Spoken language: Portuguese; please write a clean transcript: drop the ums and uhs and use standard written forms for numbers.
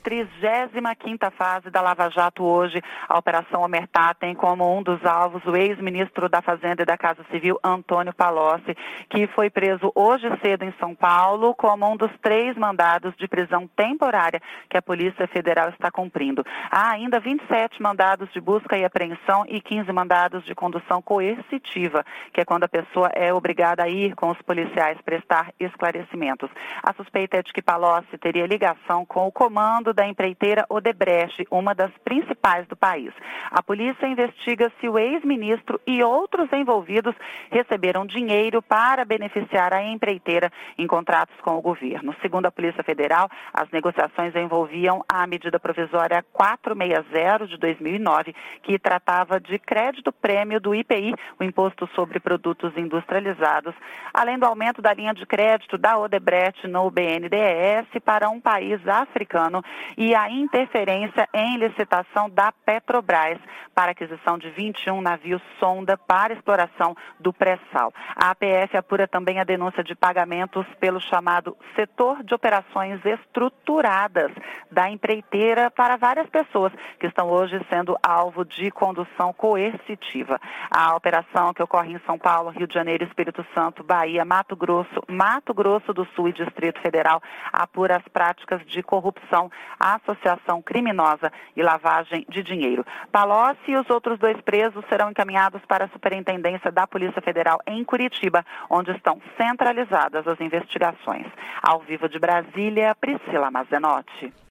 35ª fase da Lava Jato hoje. A Operação Omertá tem como um dos alvos o ex-ministro da Fazenda e da Casa Civil, Antônio Palocci, que foi preso hoje cedo em São Paulo como um dos 3 mandados de prisão temporária que a Polícia Federal está cumprindo. Há ainda 27 mandados de busca e apreensão e 15 mandados de condução coercitiva, que é quando a pessoa é obrigada a ir com os policiais prestar esclarecimentos. A suspeita é de que Palocci teria ligação com o comando da empreiteira Odebrecht, uma das principais do país. A polícia investiga se o ex-ministro e outros envolvidos receberam dinheiro para beneficiar a empreiteira em contratos com o governo. Segundo a Polícia Federal, as negociações envolviam a medida provisória 460 de 2009, que tratava de crédito prêmio do IPI, o Imposto sobre Produtos Industrializados, além do aumento da linha de crédito da Odebrecht no BNDES para um país africano e a interferência em licitação da Petrobras para aquisição de 21 navios sonda para exploração do pré-sal. A APF apura também a denúncia de pagamentos pelo chamado setor de operações estruturadas da empreiteira para várias pessoas que estão hoje sendo alvo de condução coercitiva. A operação que ocorre em São Paulo, Rio de Janeiro, Espírito Santo, Bahia, Mato Grosso do Sul e Distrito Federal apura as práticas de corrupção, associação criminosa e lavagem de dinheiro. Palocci e os outros 2 presos serão encaminhados para a Superintendência da Polícia Federal em Curitiba, onde estão centralizadas as investigações. Ao vivo de Brasília, Priscila Mazenotti.